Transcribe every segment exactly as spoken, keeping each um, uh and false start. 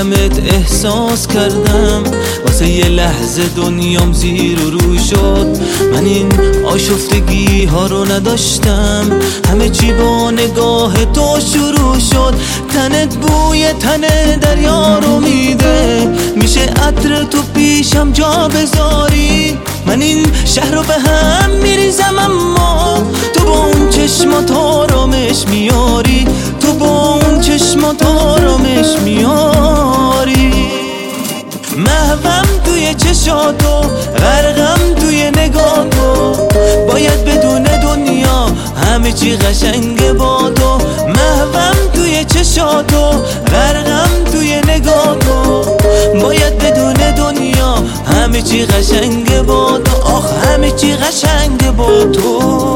دیدمت احساس کردم، واسه یه لحظه دنیام زیر و رو شد. من این آشفتگی ها رو نداشتم، همه چی با نگاه تو شروع شد. تنت بوی تن دریا رو میده، میشه عطر تو پیشم جا بذاری. من این شهر رو به هم میریزم، اما تو با اون چشمات آرامش میاری، تو با اون چشمات آرامش میاری. محوم توی چشاتو، غرقم توی نگاتو، باید بدون دنیا همه چی قشنگه با تو. محوم توی چشاتو، غرقم توی نگاتو، باید بدون دنیا همه چی قشنگه با تو. آخ همه چی قشنگه با تو.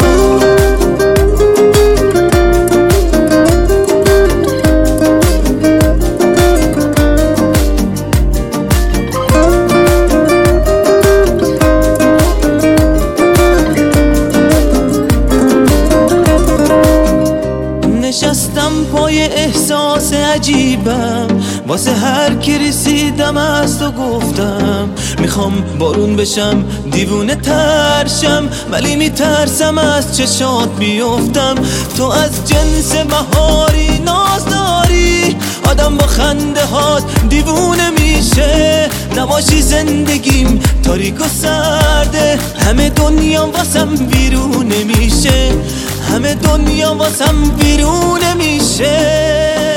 نشستم پای احساس عجیبم، واسه هر کی رسیدم از تو گفتم. میخوام بارون بشم، دیوونه ترشم، ولی میترسم از چشات بیفتم. تو از جنس بهاری ناز داری، آدم با خنده هات دیوونه میشه. نباشی زندگیم تاریک و سرده، همه دنیا واسم بیرونه میشه، همه دنیا واسم بیرونه میشه.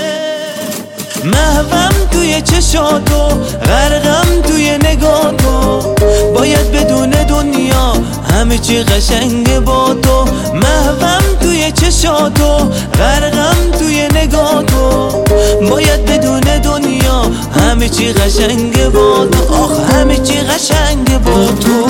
محوم توی چشاتو، غرقم توی نگاتو، باید بدون دنیا همه چی قشنگه با تو. محوم توی چشاتو، غرقم توی نگاتو، باید بدون دنیا همه چی قشنگه با تو. آخ همه چی قشنگه با تو.